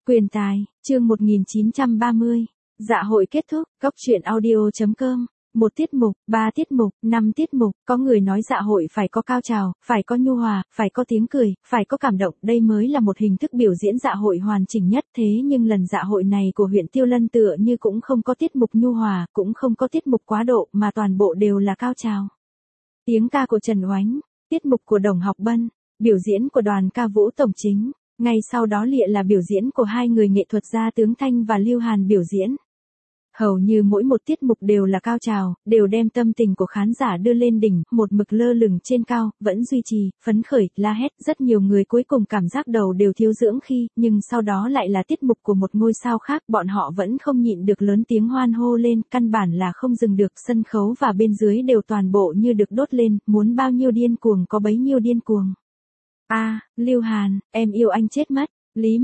Quyền tài, chương 1930. Dạ hội kết thúc, Cóc truyện audio.com. 1 tiết mục, 3 tiết mục, 5 tiết mục, có người nói dạ hội phải có cao trào, phải có nhu hòa, phải có tiếng cười, phải có cảm động, đây mới là một hình thức biểu diễn dạ hội hoàn chỉnh nhất. Thế nhưng lần dạ hội này của huyện Tiêu Lân tựa như cũng không có tiết mục nhu hòa, cũng không có tiết mục quá độ, mà toàn bộ đều là cao trào. Tiếng ca của Trần Oánh, tiết mục của Đồng Học Bân, biểu diễn của đoàn ca vũ tổng chính, ngay sau đó lịa là biểu diễn của hai người nghệ thuật gia Tướng Thanh và Lưu Hàn biểu diễn. Hầu như mỗi một tiết mục đều là cao trào, đều đem tâm tình của khán giả đưa lên đỉnh, một mực lơ lửng trên cao, vẫn duy trì, phấn khởi, la hét, rất nhiều người cuối cùng cảm giác đầu đều thiếu dưỡng khi, nhưng sau đó lại là tiết mục của một ngôi sao khác, bọn họ vẫn không nhịn được lớn tiếng hoan hô lên, căn bản là không dừng được, sân khấu và bên dưới đều toàn bộ như được đốt lên, muốn bao nhiêu điên cuồng có bấy nhiêu điên cuồng. Lưu Hàn, em yêu anh chết mất, Lý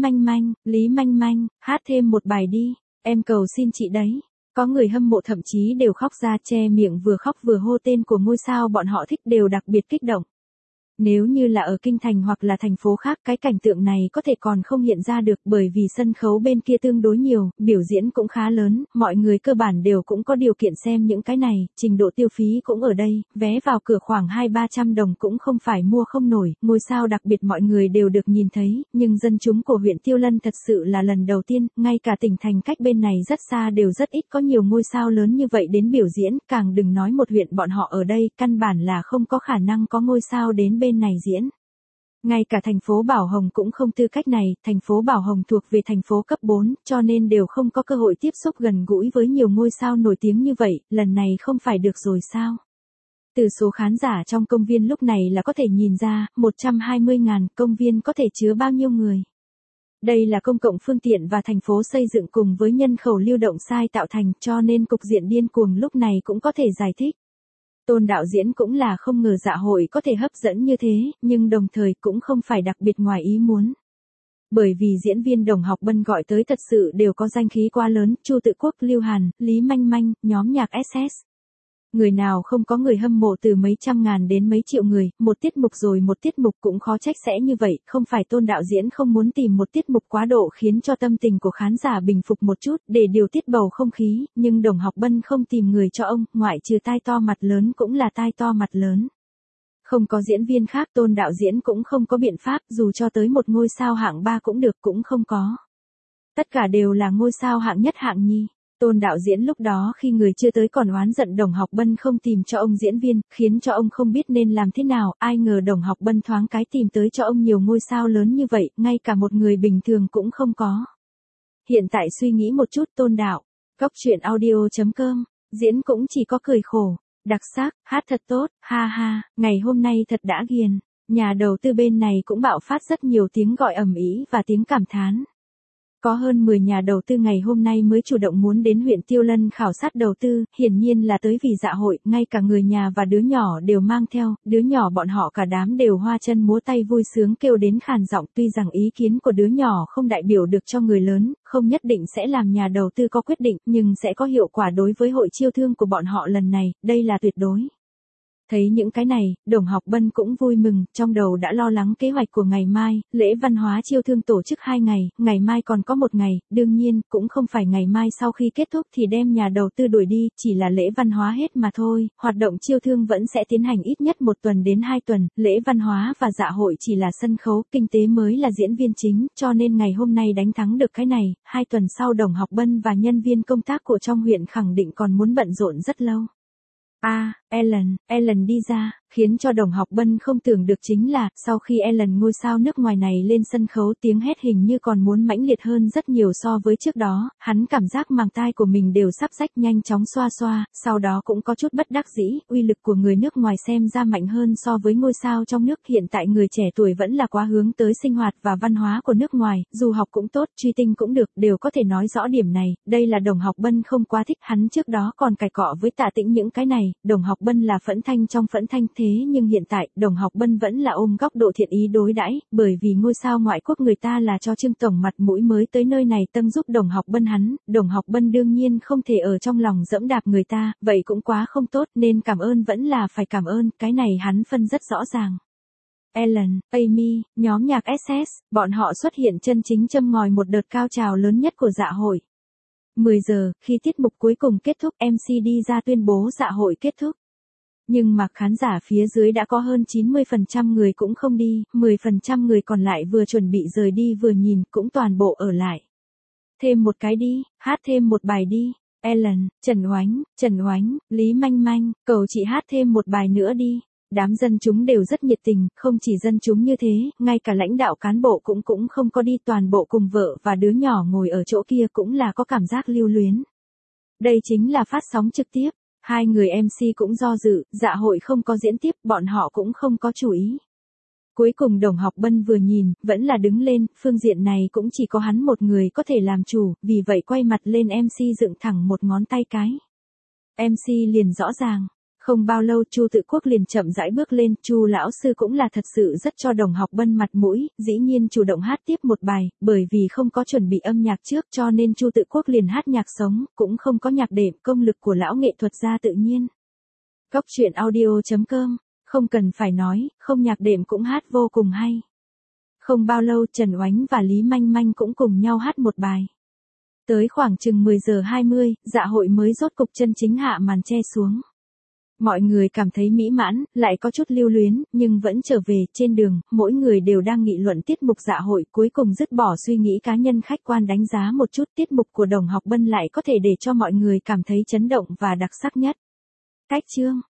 Manh Manh, hát thêm một bài đi. Em cầu xin chị đấy. Có người hâm mộ thậm chí đều khóc ra, che miệng vừa khóc vừa hô tên của ngôi sao bọn họ thích, đều đặc biệt kích động. Nếu như là ở kinh thành hoặc là thành phố khác, cái cảnh tượng này có thể còn không hiện ra được, bởi vì sân khấu bên kia tương đối nhiều, biểu diễn cũng khá lớn, mọi người cơ bản đều cũng có điều kiện xem những cái này, trình độ tiêu phí cũng ở đây, vé vào cửa khoảng 200-300 đồng cũng không phải mua không nổi, ngôi sao đặc biệt mọi người đều được nhìn thấy, nhưng dân chúng của huyện Tiêu Lân thật sự là lần đầu tiên, ngay cả tỉnh thành cách bên này rất xa đều rất ít có nhiều ngôi sao lớn như vậy đến biểu diễn, càng đừng nói một huyện bọn họ ở đây, căn bản là không có khả năng có ngôi sao đến bên này diễn. Ngay cả thành phố Bảo Hồng cũng không tư cách này, thành phố Bảo Hồng thuộc về thành phố cấp 4, cho nên đều không có cơ hội tiếp xúc gần gũi với nhiều ngôi sao nổi tiếng như vậy, lần này không phải được rồi sao? Từ số khán giả trong công viên lúc này là có thể nhìn ra, 120.000, công viên có thể chứa bao nhiêu người? Đây là công cộng phương tiện và thành phố xây dựng cùng với nhân khẩu lưu động sai tạo thành, cho nên cục diện điên cuồng lúc này cũng có thể giải thích. Tôn đạo diễn cũng là không ngờ dạ hội có thể hấp dẫn như thế, nhưng đồng thời cũng không phải đặc biệt ngoài ý muốn. Bởi vì diễn viên Đồng Học Bân gọi tới thật sự đều có danh khí quá lớn, Chu Tự Quốc, Lưu Hàn, Lý Manh Manh, nhóm nhạc SS. Người nào không có người hâm mộ từ mấy trăm ngàn đến mấy triệu người, một tiết mục rồi một tiết mục cũng khó trách sẽ như vậy, không phải Tôn đạo diễn không muốn tìm một tiết mục quá độ khiến cho tâm tình của khán giả bình phục một chút, để điều tiết bầu không khí, nhưng Đồng Học Bân không tìm người cho ông, ngoại trừ tai to mặt lớn cũng là tai to mặt lớn. Không có diễn viên khác, Tôn đạo diễn cũng không có biện pháp, dù cho tới một ngôi sao hạng 3 cũng được, cũng không có. Tất cả đều là ngôi sao hạng nhất hạng nhì. Tôn đạo diễn lúc đó khi người chưa tới còn oán giận Đồng Học Bân không tìm cho ông diễn viên, khiến cho ông không biết nên làm thế nào, ai ngờ Đồng Học Bân thoáng cái tìm tới cho ông nhiều ngôi sao lớn như vậy, ngay cả một người bình thường cũng không có. Hiện tại suy nghĩ một chút, Tôn đạo, Cóc truyện audio.com, diễn cũng chỉ có cười khổ, đặc sắc, hát thật tốt, ha ha, ngày hôm nay thật đã ghiền. Nhà đầu tư bên này cũng bạo phát rất nhiều tiếng gọi ầm ĩ và tiếng cảm thán. Có hơn 10 nhà đầu tư ngày hôm nay mới chủ động muốn đến huyện Tiêu Lân khảo sát đầu tư, hiển nhiên là tới vì dạ hội, ngay cả người nhà và đứa nhỏ đều mang theo, đứa nhỏ bọn họ cả đám đều hoa chân múa tay vui sướng kêu đến khàn giọng, tuy rằng ý kiến của đứa nhỏ không đại biểu được cho người lớn, không nhất định sẽ làm nhà đầu tư có quyết định, nhưng sẽ có hiệu quả đối với hội chiêu thương của bọn họ lần này, đây là tuyệt đối. Thấy những cái này, Đồng Học Bân cũng vui mừng, trong đầu đã lo lắng kế hoạch của ngày mai, lễ văn hóa chiêu thương tổ chức 2 ngày, ngày mai còn có 1 ngày, đương nhiên, cũng không phải ngày mai sau khi kết thúc thì đem nhà đầu tư đuổi đi, chỉ là lễ văn hóa hết mà thôi, hoạt động chiêu thương vẫn sẽ tiến hành ít nhất 1 tuần đến 2 tuần, lễ văn hóa và dạ hội chỉ là sân khấu, kinh tế mới là diễn viên chính, cho nên ngày hôm nay đánh thắng được cái này, 2 tuần sau Đồng Học Bân và nhân viên công tác của trong huyện khẳng định còn muốn bận rộn rất lâu. Ellen đi ra, khiến cho Đồng Học Bân không tưởng được chính là, sau khi Ellen ngôi sao nước ngoài này lên sân khấu tiếng hét hình như còn muốn mãnh liệt hơn rất nhiều so với trước đó, hắn cảm giác màng tai của mình đều sắp rách nhanh chóng xoa xoa, sau đó cũng có chút bất đắc dĩ, uy lực của người nước ngoài xem ra mạnh hơn so với ngôi sao trong nước, hiện tại người trẻ tuổi vẫn là quá hướng tới sinh hoạt và văn hóa của nước ngoài, dù học cũng tốt, truy tinh cũng được, đều có thể nói rõ điểm này, đây là Đồng Học Bân không quá thích, hắn trước đó còn cãi cọ với Tạ Tĩnh những cái này, Đồng Học Bân là phẫn thanh trong phẫn thanh thế nhưng hiện tại, Đồng Học Bân vẫn là ôm góc độ thiện ý đối đãi, bởi vì ngôi sao ngoại quốc người ta là cho Trương tổng mặt mũi mới tới nơi này tâm giúp Đồng Học Bân hắn, Đồng Học Bân đương nhiên không thể ở trong lòng dẫm đạp người ta, vậy cũng quá không tốt nên cảm ơn vẫn là phải cảm ơn, cái này hắn phân rất rõ ràng. Ellen, Amy, nhóm nhạc SS, bọn họ xuất hiện chân chính châm ngòi một đợt cao trào lớn nhất của dạ hội. 10 giờ, khi tiết mục cuối cùng kết thúc, MC đi ra tuyên bố dạ hội kết thúc. Nhưng mà khán giả phía dưới đã có hơn 90% người cũng không đi, 10% người còn lại vừa chuẩn bị rời đi vừa nhìn cũng toàn bộ ở lại. Thêm một cái đi, hát thêm một bài đi. Ellen, Trần Oánh, Lý Manh Manh, cầu chị hát thêm một bài nữa đi. Đám dân chúng đều rất nhiệt tình, không chỉ dân chúng như thế, ngay cả lãnh đạo cán bộ cũng không có đi, toàn bộ cùng vợ và đứa nhỏ ngồi ở chỗ kia cũng là có cảm giác lưu luyến. Đây chính là phát sóng trực tiếp, hai người MC cũng do dự, dạ hội không có diễn tiếp, bọn họ cũng không có chú ý. Cuối cùng Đồng Học Bân vừa nhìn, vẫn là đứng lên, phương diện này cũng chỉ có hắn một người có thể làm chủ, vì vậy quay mặt lên MC dựng thẳng một ngón tay cái. MC liền rõ ràng. Không bao lâu Chu Tự Quốc liền chậm rãi bước lên, Chu lão sư cũng là thật sự rất cho Đồng Học Bân mặt mũi, dĩ nhiên chủ động hát tiếp một bài, bởi vì không có chuẩn bị âm nhạc trước cho nên Chu Tự Quốc liền hát nhạc sống, cũng không có nhạc đệm, công lực của lão nghệ thuật gia tự nhiên. Góc truyện audio.com, không cần phải nói, không nhạc đệm cũng hát vô cùng hay. Không bao lâu Trần Oánh và Lý Manh Manh cũng cùng nhau hát một bài. Tới khoảng chừng 10 giờ 20, dạ hội mới rốt cục chân chính hạ màn che xuống. Mọi người cảm thấy mỹ mãn, lại có chút lưu luyến, nhưng vẫn trở về, trên đường, mỗi người đều đang nghị luận tiết mục dạ hội, cuối cùng dứt bỏ suy nghĩ cá nhân khách quan đánh giá một chút tiết mục của Đồng Học Bân lại có thể để cho mọi người cảm thấy chấn động và đặc sắc nhất. Cách chương